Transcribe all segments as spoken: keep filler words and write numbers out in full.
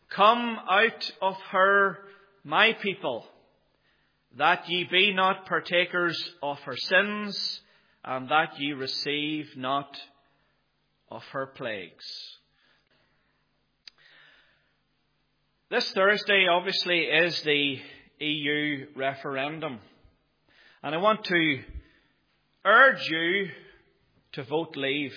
Come out of her, my people, that ye be not partakers of her sins, and that ye receive not of her plagues. This Thursday, obviously, is the E U referendum. And I want to urge you to vote leave.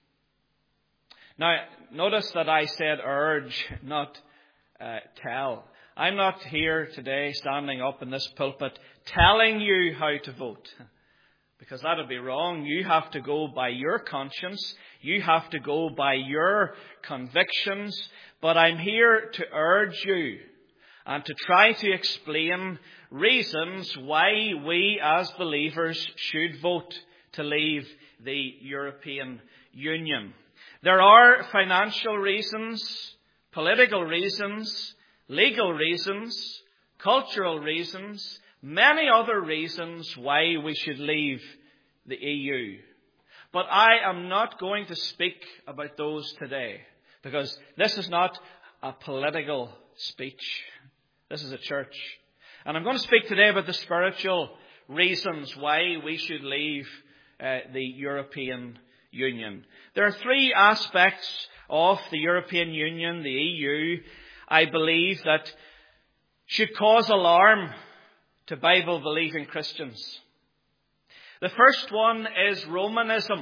Now, notice that I said urge, not uh, tell. I'm not here today standing up in this pulpit telling you how to vote, because that would be wrong. You have to go by your conscience. You have to go by your convictions. But I'm here to urge you and to try to explain reasons why we as believers should vote to leave the European Union. There are financial reasons, political reasons, legal reasons, cultural reasons, many other reasons why we should leave the E U. But I am not going to speak about those today, because this is not a political speech. This is a church. And I'm going to speak today about the spiritual reasons why we should leave uh, the European Union. There are three aspects of the European Union, the E U, I believe, that should cause alarm to Bible-believing Christians. The first one is Romanism,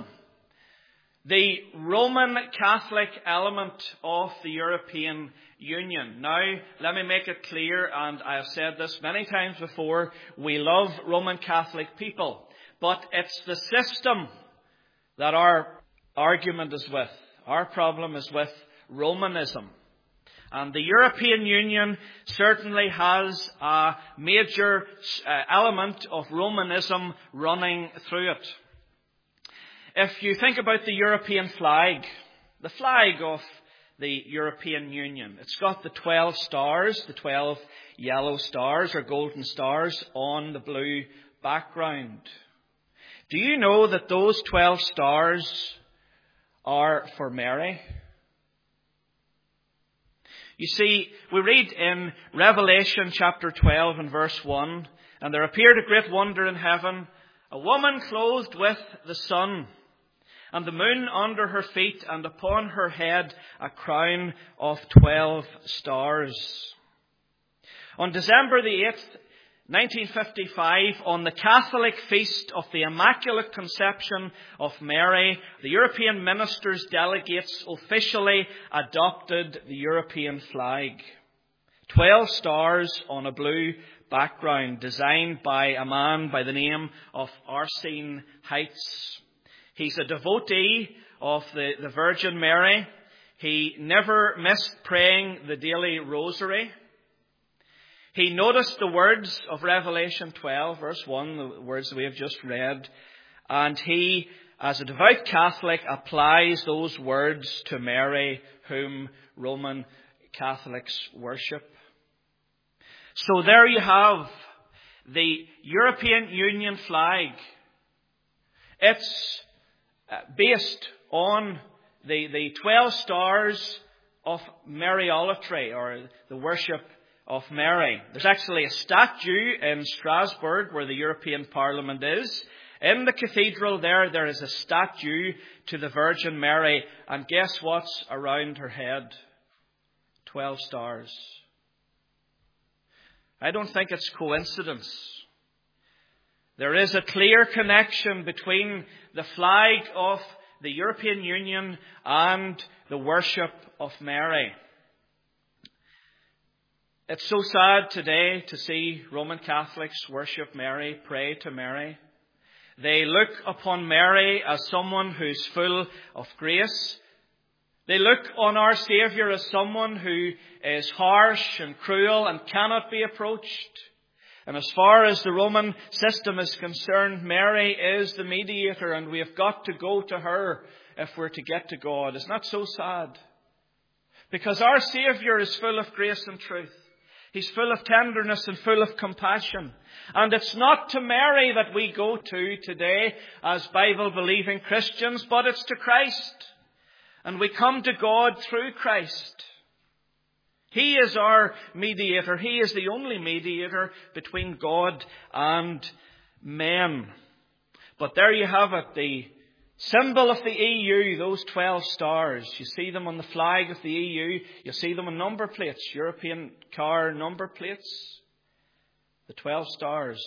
the Roman Catholic element of the European Union. Now, let me make it clear, and I have said this many times before, we love Roman Catholic people, but it's the system that our argument is with. Our problem is with Romanism. And the European Union certainly has a major uh, element of Romanism running through it. If you think about the European flag, the flag of the European Union, it's got the twelve stars, the twelve yellow stars or golden stars on the blue background. Do you know that those twelve stars are for Mary? You see, we read in Revelation chapter twelve and verse one, and there appeared a great wonder in heaven, a woman clothed with the sun, and the moon under her feet, and upon her head a crown of twelve stars. On December the eighth, nineteen fifty-five, on the Catholic feast of the Immaculate Conception of Mary, the European ministers' delegates officially adopted the European flag. Twelve stars on a blue background, designed by a man by the name of Arsene Heitz. He's a devotee of the, the Virgin Mary. He never missed praying the daily rosary. He noticed the words of Revelation twelve, verse one, the words that we have just read, and he, as a devout Catholic, applies those words to Mary, whom Roman Catholics worship. So there you have the European Union flag. It's based on the, the twelve stars of Mariolatry, or the worship of Mary. There's actually a statue in Strasbourg, where the European Parliament is. In the cathedral there, there is a statue to the Virgin Mary. And guess what's around her head? Twelve stars. I don't think it's coincidence. There is a clear connection between the flag of the European Union and the worship of Mary. It's so sad today to see Roman Catholics worship Mary, pray to Mary. They look upon Mary as someone who's full of grace. They look on our Saviour as someone who is harsh and cruel and cannot be approached. And as far as the Roman system is concerned, Mary is the mediator, and we have got to go to her if we're to get to God. Isn't that so sad? Because our Saviour is full of grace and truth. He's full of tenderness and full of compassion. And it's not to Mary that we go to today as Bible-believing Christians, but it's to Christ. And we come to God through Christ. He is our mediator. He is the only mediator between God and men. But there you have it, the symbol of the E U, those twelve stars. You see them on the flag of the E U. You see them on number plates, European car number plates. The twelve stars.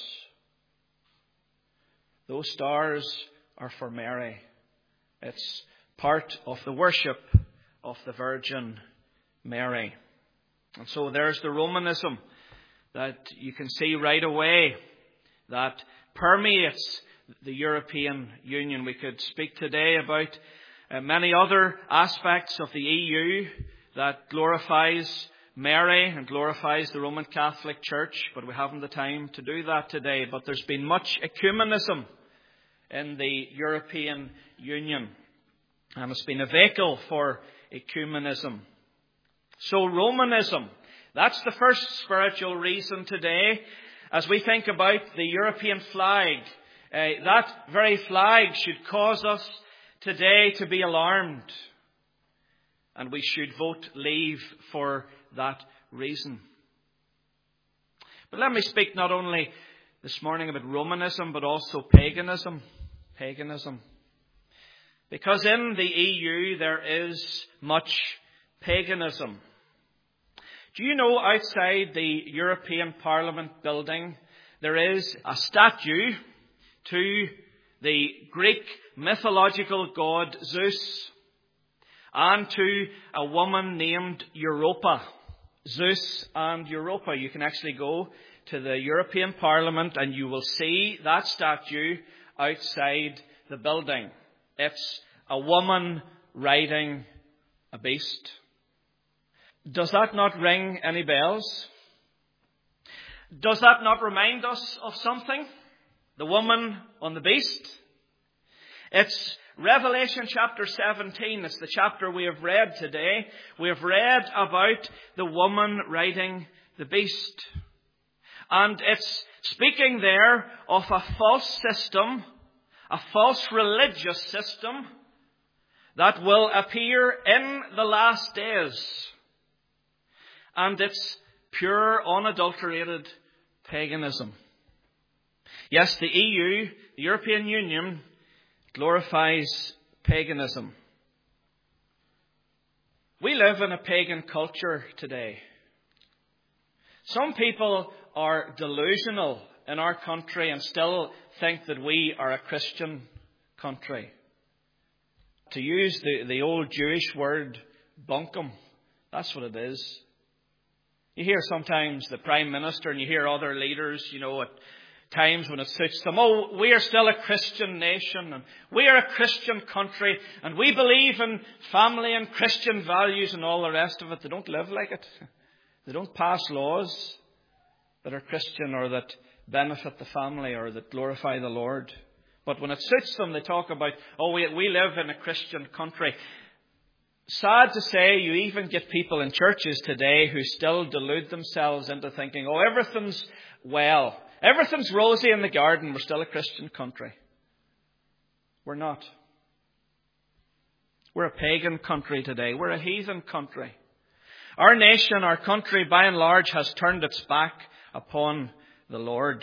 Those stars are for Mary. It's part of the worship of the Virgin Mary. And so there's the Romanism that you can see right away that permeates the European Union. We could speak today about uh, many other aspects of the E U that glorifies Mary and glorifies the Roman Catholic Church, but we haven't the time to do that today. But there's been much ecumenism in the European Union, and it's been a vehicle for ecumenism. So Romanism, that's the first spiritual reason today. As we think about the European flag, uh, that very flag should cause us today to be alarmed. And we should vote leave for that reason. But let me speak not only this morning about Romanism, but also paganism. Paganism. Because in the E U there is much paganism. Do you know outside the European Parliament building there is a statue to the Greek mythological god Zeus and to a woman named Europa? Zeus and Europa. You can actually go to the European Parliament and you will see that statue outside the building. It's a woman riding a beast. Does that not ring any bells? Does that not remind us of something? The woman on the beast? It's Revelation chapter seventeen. It's the chapter we have read today. We have read about the woman riding the beast. And it's speaking there of a false system, a false religious system that will appear in the last days. And it's pure, unadulterated paganism. Yes, the E U, the European Union, glorifies paganism. We live in a pagan culture today. Some people are delusional in our country and still think that we are a Christian country. To use the, the old Jewish word, bunkum, that's what it is. You hear sometimes the Prime Minister and you hear other leaders, you know, at times when it suits them, oh, we are still a Christian nation and we are a Christian country and we believe in family and Christian values and all the rest of it. They don't live like it. They don't pass laws that are Christian or that benefit the family or that glorify the Lord. But when it suits them, they talk about, oh, we, we live in a Christian country. Sad to say, you even get people in churches today who still delude themselves into thinking, oh, everything's well. Everything's rosy in the garden. We're still a Christian country. We're not. We're a pagan country today. We're a heathen country. Our nation, our country, by and large, has turned its back upon the Lord.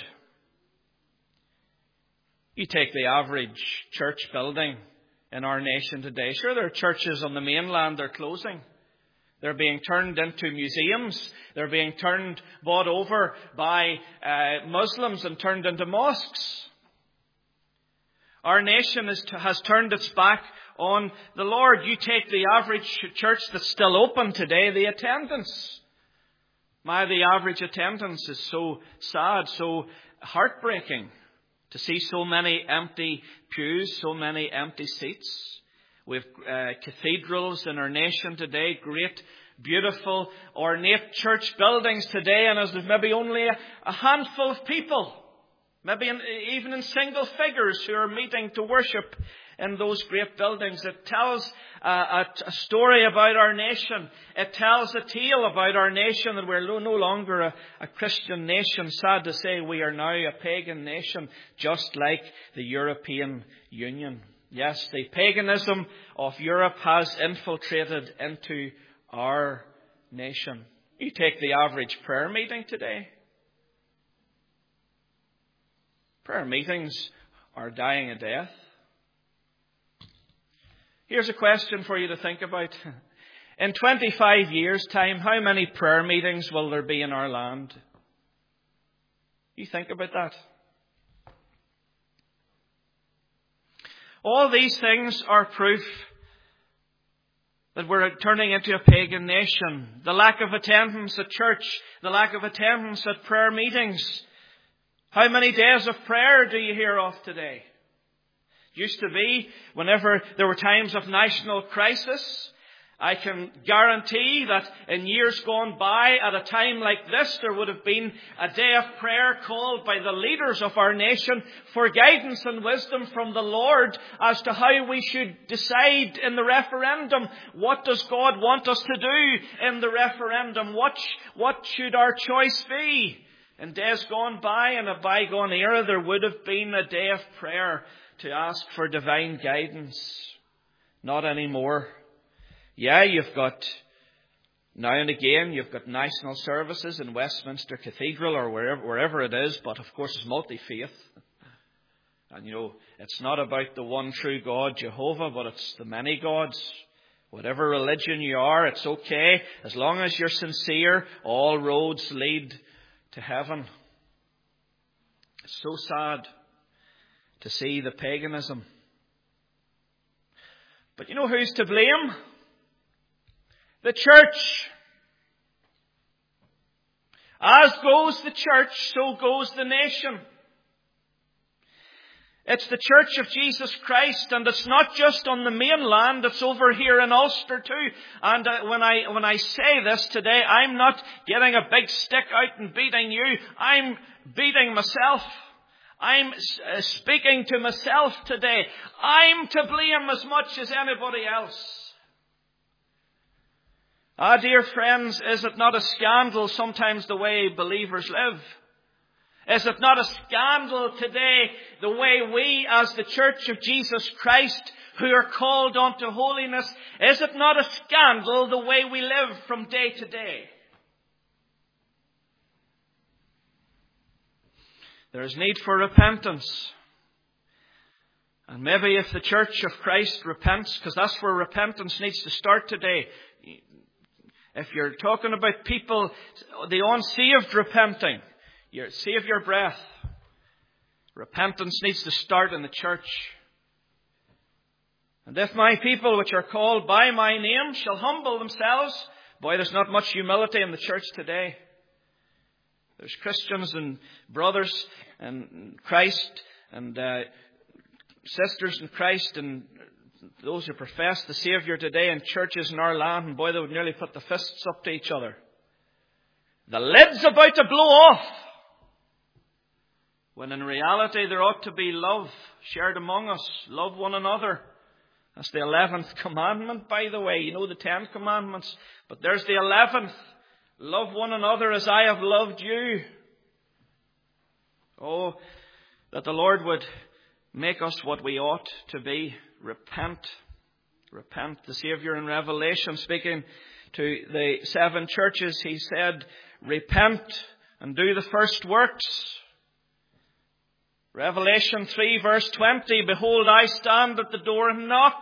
You take the average church building in our nation today. Sure, there are churches on the mainland they're closing. They're being turned into museums. They're being turned, bought over by uh, Muslims and turned into mosques. Our nation is, has turned its back on the Lord. You take the average church that's still open today, the attendance. My, the average attendance is so sad, so heartbreaking to see so many empty pews, so many empty seats. We have uh, cathedrals in our nation today, great, beautiful, ornate church buildings today, and there's maybe only a, a handful of people, maybe in, even in single figures, who are meeting to worship in those great buildings. It tells uh, a, a story about our nation. It tells a tale about our nation, that we're no longer a, a Christian nation. Sad to say, we are now a pagan nation, just like the European Union. Yes, the paganism of Europe has infiltrated into our nation. You take the average prayer meeting today. Prayer meetings are dying a death. Here's a question for you to think about. In twenty-five years' time, how many prayer meetings will there be in our land? You think about that. All these things are proof that we're turning into a pagan nation. The lack of attendance at church, the lack of attendance at prayer meetings. How many days of prayer do you hear of today? It used to be, whenever there were times of national crisis, I can guarantee that in years gone by, at a time like this, there would have been a day of prayer called by the leaders of our nation for guidance and wisdom from the Lord as to how we should decide in the referendum. What does God want us to do in the referendum? What, what should our choice be? In days gone by, in a bygone era, there would have been a day of prayer to ask for divine guidance. Not anymore. Yeah, you've got, now and again, you've got national services in Westminster Cathedral or wherever, wherever it is, but of course it's multi-faith. And you know, it's not about the one true God, Jehovah, but it's the many gods. Whatever religion you are, it's okay. As long as you're sincere, all roads lead to heaven. It's so sad to see the paganism. But you know who's to blame? The church. As goes the church, so goes the nation. It's the Church of Jesus Christ, and it's not just on the mainland, it's over here in Ulster too. And uh, when I when I say this today, I'm not getting a big stick out and beating you. I'm beating myself. I'm uh, speaking to myself today. I'm to blame as much as anybody else. Ah, dear friends, is it not a scandal sometimes the way believers live? Is it not a scandal today the way we as the Church of Jesus Christ who are called unto holiness, is it not a scandal the way we live from day to day? There is need for repentance. And maybe if the Church of Christ repents, because that's where repentance needs to start today. If you're talking about people, the unsaved repenting, you save your breath. Repentance needs to start in the church. And if my people which are called by my name shall humble themselves, boy, there's not much humility in the church today. There's Christians and brothers in Christ and uh, sisters in Christ and those who profess the Saviour today in churches in our land, and boy, they would nearly put the fists up to each other. The lid's about to blow off. When in reality there ought to be love shared among us. Love one another. That's the eleventh commandment, by the way. You know the Ten Commandments. But there's the eleventh. Love one another as I have loved you. Oh, that the Lord would make us what we ought to be. Repent. Repent. The Saviour in Revelation, speaking to the seven churches, he said, repent and do the first works. Revelation three verse twenty, behold, I stand at the door and knock.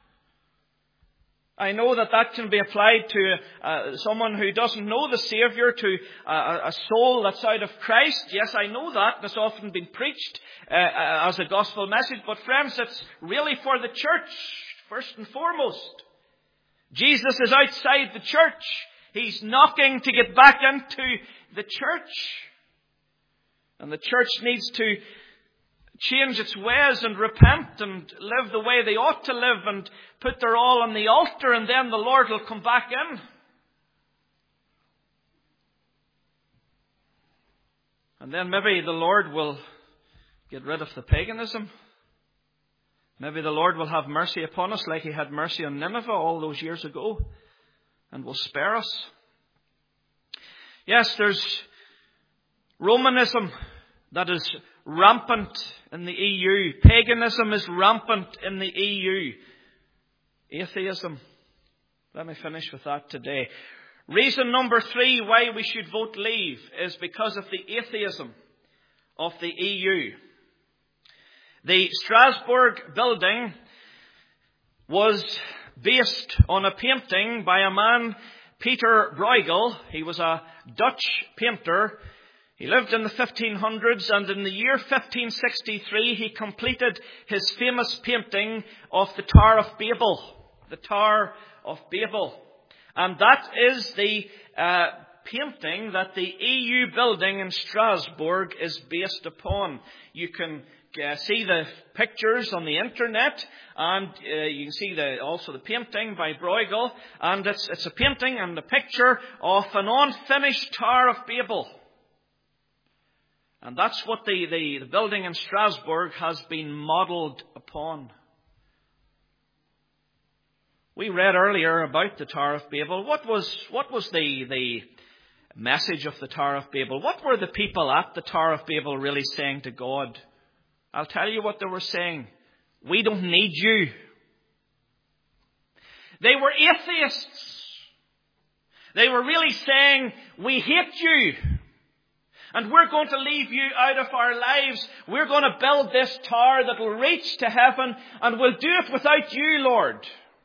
I know that that can be applied to uh, someone who doesn't know the Saviour, to uh, a soul that's out of Christ. Yes, I know that. It's often been preached uh, uh, as a gospel message. But friends, it's really for the church, first and foremost. Jesus is outside the church. He's knocking to get back into the church. And the church needs to change its ways and repent and live the way they ought to live and put their all on the altar, and then the Lord will come back in. And then maybe the Lord will get rid of the paganism. Maybe the Lord will have mercy upon us like he had mercy on Nineveh all those years ago and will spare us. Yes, there's Romanism that is rampant in the E U. Paganism is rampant in the E U. Atheism. Let me finish with that today. Reason number three why we should vote leave is because of the atheism of the E U. The Strasbourg building was based on a painting by a man, Peter Bruegel. He was a Dutch painter. He lived in the fifteen hundreds, and in the year fifteen sixty-three he completed his famous painting of the Tower of Babel. The Tower of Babel. And that is the uh, painting that the E U building in Strasbourg is based upon. You can uh, see the pictures on the internet, and uh, you can see the, also the painting by Bruegel. And it's, it's a painting and a picture of an unfinished Tower of Babel. And that's what the, the, the building in Strasbourg has been modelled upon. We read earlier about the Tower of Babel. What was, what was the, the message of the Tower of Babel? What were the people at the Tower of Babel really saying to God? I'll tell you what they were saying. We don't need you. They were atheists. They were really saying, we hate you. And we're going to leave you out of our lives. We're going to build this tower that will reach to heaven, and we'll do it without you, Lord.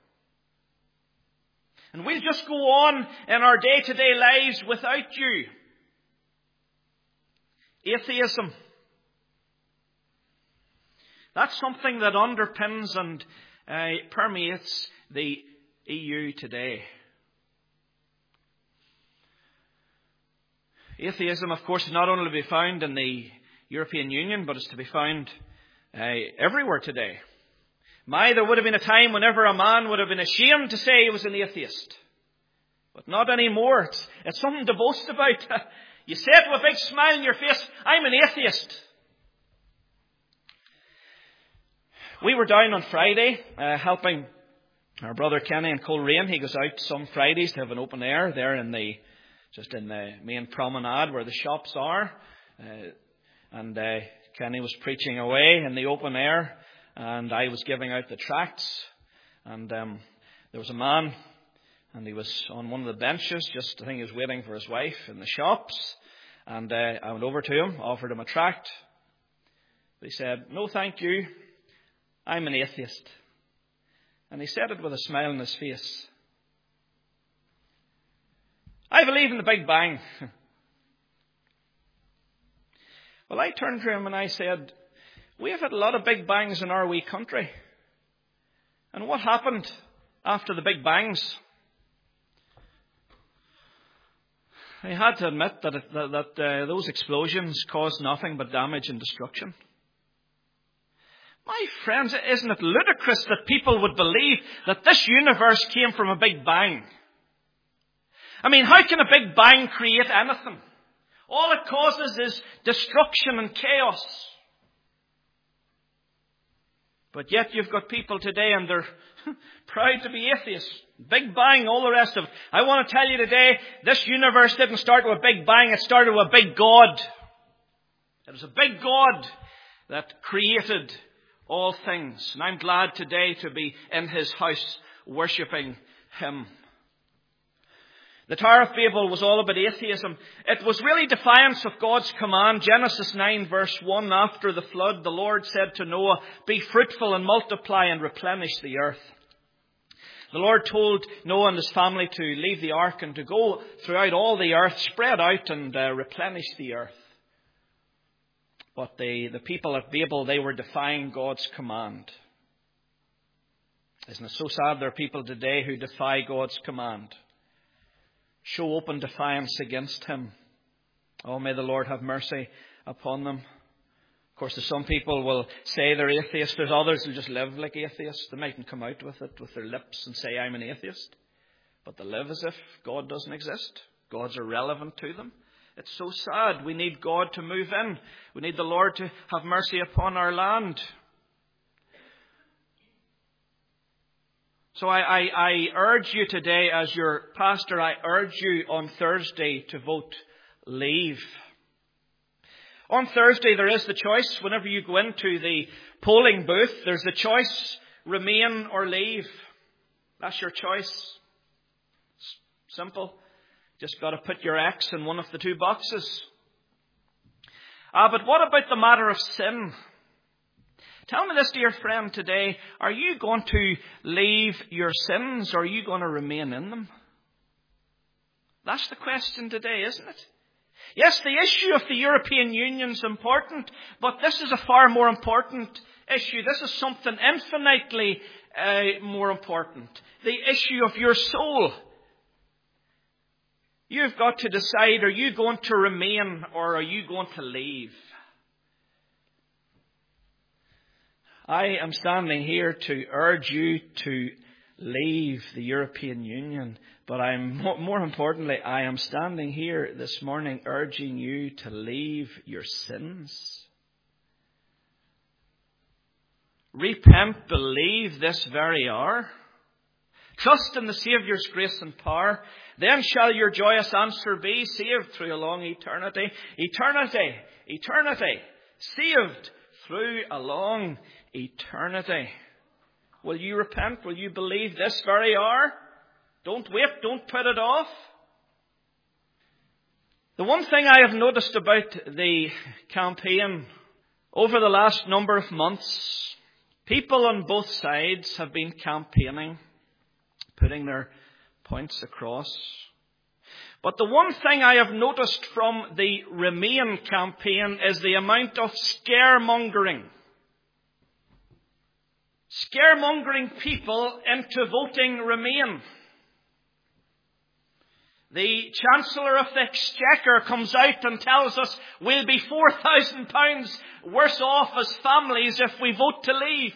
And we'll just go on in our day-to-day lives without you. Atheism. That's something that underpins and uh, permeates the E U today. Atheism, of course, is not only to be found in the European Union, but it's to be found uh, everywhere today. My, there would have been a time whenever a man would have been ashamed to say he was an atheist. But not anymore. It's, it's something to boast about. You say it with a big smile on your face, I'm an atheist. We were down on Friday uh, helping our brother Kenny in Coleraine. He goes out some Fridays to have an open air there in the just in the main promenade where the shops are. Uh, and uh, Kenny was preaching away in the open air, and I was giving out the tracts. And um, there was a man, and he was on one of the benches, just I think he was waiting for his wife in the shops. And uh, I went over to him, offered him a tract. But he said, "No, thank you. I'm an atheist." And he said it with a smile on his face. I believe in the Big Bang. Well, I turned to him and I said, we have had a lot of Big Bangs in our wee country. And what happened after the Big Bangs? I had to admit that, it, that, that uh, those explosions caused nothing but damage and destruction. My friends, isn't it ludicrous that people would believe that this universe came from a Big Bang? I mean, how can a Big Bang create anything? All it causes is destruction and chaos. But yet you've got people today and they're proud to be atheists. Big Bang, all the rest of it. I want to tell you today, this universe didn't start with a Big Bang, it started with a big God. It was a big God that created all things. And I'm glad today to be in His house worshipping Him. The Tower of Babel was all about atheism. It was really defiance of God's command. Genesis nine verse one, after the flood, the Lord said to Noah, "Be fruitful and multiply and replenish the earth." The Lord told Noah and his family to leave the ark and to go throughout all the earth, spread out and uh, replenish the earth. But the, the people at Babel, they were defying God's command. Isn't it so sad there are people today who defy God's command? Show open defiance against Him. Oh, may the Lord have mercy upon them. Of course, there's some people will say they're atheists. There's others who just live like atheists. They mightn't come out with it with their lips and say, I'm an atheist. But they live as if God doesn't exist. God's irrelevant to them. It's so sad. We need God to move in. We need the Lord to have mercy upon our land. So I, I, I urge you today, as your pastor, I urge you on Thursday to vote leave. On Thursday there is the choice. Whenever you go into the polling booth, there's the choice, remain or leave. That's your choice. Simple. Just got to put your X in one of the two boxes. Ah, but what about the matter of sin? Tell me this, dear friend, today. Are you going to leave your sins, or are you going to remain in them? That's the question today, isn't it? Yes, the issue of the European Union is important, but this is a far more important issue. This is something infinitely uh, more important. The issue of your soul. You've got to decide, are you going to remain or are you going to leave? I am standing here to urge you to leave the European Union. But I'm more importantly, I am standing here this morning urging you to leave your sins. Repent, believe this very hour. Trust in the Saviour's grace and power. Then shall your joyous answer be, saved through a long eternity. Eternity, eternity, saved through a long eternity. Will you repent? Will you believe this very hour? Don't wait. Don't put it off. The one thing I have noticed about the campaign over the last number of months, people on both sides have been campaigning, putting their points across. But the one thing I have noticed from the Remain campaign is the amount of scaremongering. Scaremongering people into voting Remain. The Chancellor of the Exchequer comes out and tells us we'll be four thousand pounds worse off as families if we vote to leave.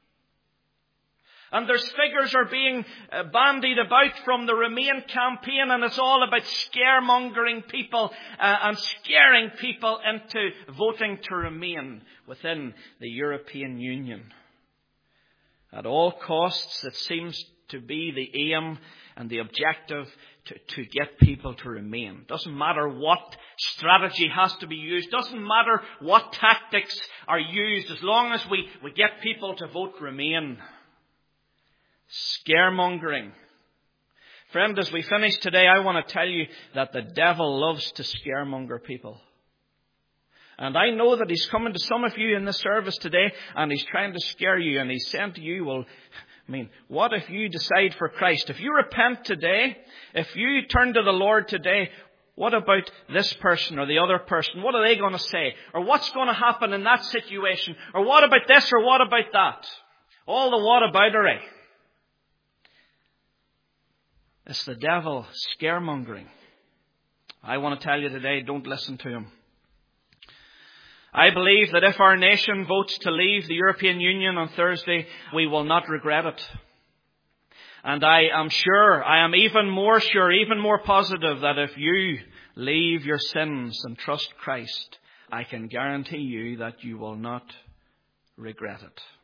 And there's figures are being bandied about from the Remain campaign, and it's all about scaremongering people uh, and scaring people into voting to remain within the European Union. At all costs, it seems to be the aim and the objective to, to get people to remain. Doesn't matter what strategy has to be used. Doesn't matter what tactics are used, as long as we, we get people to vote Remain. Scaremongering. Friend, as we finish today, I want to tell you that the devil loves to scaremonger people. And I know that he's coming to some of you in the service today and he's trying to scare you, and he's saying to you, well, I mean, what if you decide for Christ? If you repent today, if you turn to the Lord today, what about this person or the other person? What are they going to say? Or what's going to happen in that situation? Or what about this or what about that? All the whataboutery. It's the devil scaremongering. I want to tell you today, don't listen to him. I believe that if our nation votes to leave the European Union on Thursday, we will not regret it. And I am sure, I am even more sure, even more positive that if you leave your sins and trust Christ, I can guarantee you that you will not regret it.